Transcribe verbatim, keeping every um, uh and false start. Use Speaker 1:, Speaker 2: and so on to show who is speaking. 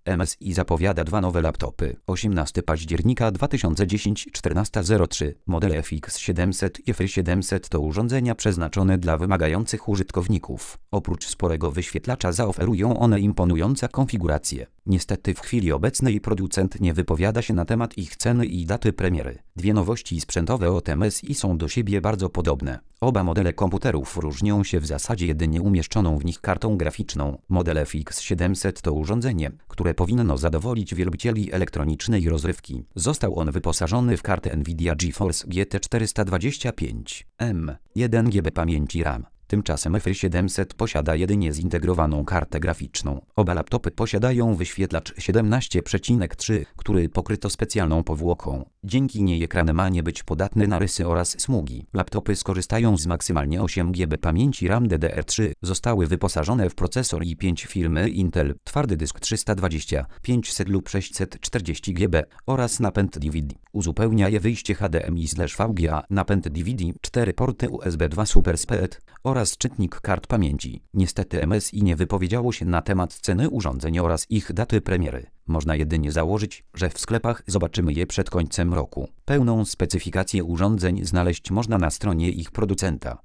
Speaker 1: M S I zapowiada dwa nowe laptopy. osiemnastego października dwa tysiące dziesiątego czternasta zero trzy. Model F X siedemset i F siedemset to urządzenia przeznaczone dla wymagających użytkowników. Oprócz sporego wyświetlacza zaoferują one imponujące konfiguracje. Niestety w chwili obecnej producent nie wypowiada się na temat ich ceny i daty premiery. Dwie nowości sprzętowe od M S I są do siebie bardzo podobne. Oba modele komputerów różnią się w zasadzie jedynie umieszczoną w nich kartą graficzną. Model F X siedemset to urządzenie, które powinno zadowolić wielbicieli elektronicznej rozrywki. Został on wyposażony w kartę Nvidia GeForce G T czterysta dwadzieścia pięć M, jeden giga pamięci RAM. Tymczasem F siedemset posiada jedynie zintegrowaną kartę graficzną. Oba laptopy posiadają wyświetlacz siedemnaście przecinek trzy, który pokryto specjalną powłoką. Dzięki niej ekran ma nie być podatny na rysy oraz smugi. Laptopy skorzystają z maksymalnie osiem giga pamięci RAM D D R trzy. Zostały wyposażone w procesor i pięć firmy Intel, twardy dysk trzysta dwadzieścia, pięćset lub sześćset czterdzieści giga oraz napęd D V D. Uzupełnia je wyjście H D M I/V G A, napęd D V D, cztery porty U S B dwa Super S P E T oraz czytnik kart pamięci. Niestety M S I nie wypowiedziało się na temat ceny urządzeń oraz ich daty premiery. Można jedynie założyć, że w sklepach zobaczymy je przed końcem roku. Pełną specyfikację urządzeń znaleźć można na stronie ich producenta.